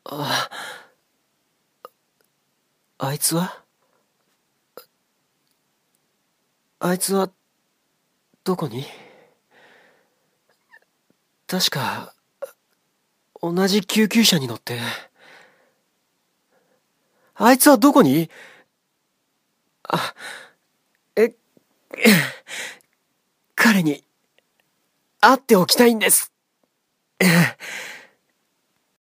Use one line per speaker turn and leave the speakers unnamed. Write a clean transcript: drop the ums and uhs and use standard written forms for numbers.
あ、あいつはあいつはどこに？確か同じ救急車に乗って。あいつはどこに？あ、え、彼に会っておきたいんです。